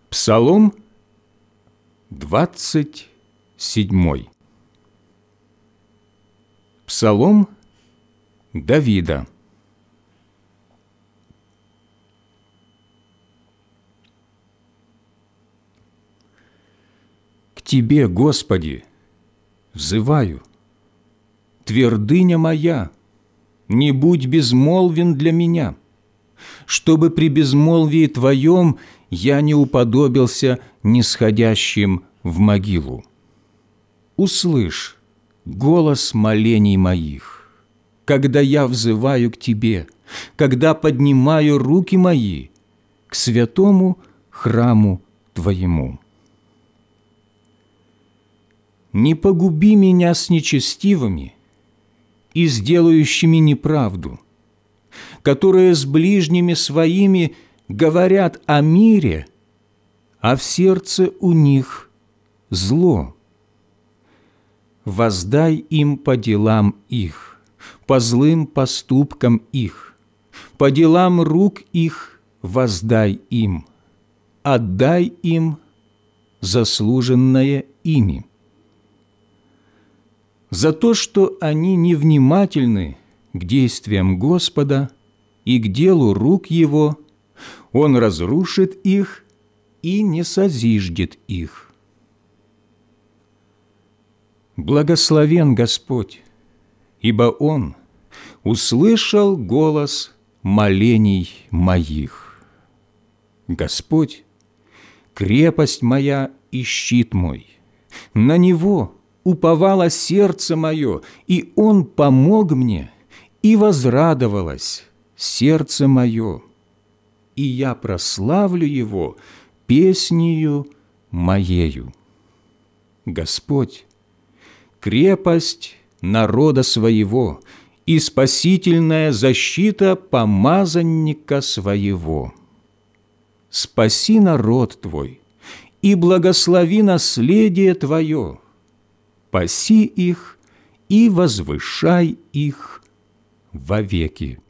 Псалом 27. Псалом Давида. К Тебе, Господи, взываю, твердыня моя, не будь безмолвен для меня, чтобы при безмолвии Твоем я не уподобился нисходящим в могилу. Услышь голос молений моих, когда я взываю к Тебе, когда поднимаю руки мои к святому храму Твоему. Не погуби меня с нечестивыми и с делающими неправду, которые с ближними своими говорят о мире, а в сердце у них зло. Воздай им по делам их, по злым поступкам их, по делам рук их воздай им, отдай им заслуженное ими. За то, что они невнимательны к действиям Господа и к делу рук Его, Он разрушит их и не созиждет их. Благословен Господь, ибо Он услышал голос молений моих. Господь – крепость моя и щит мой, на Него уповало сердце мое, и Он помог мне, и возрадовалось сердце мое, и я прославлю Его песнею моею. Господь – крепость народа своего и спасительная защита помазанника своего. Спаси народ Твой и благослови наследие Твое, паси их и возвышай их вовеки.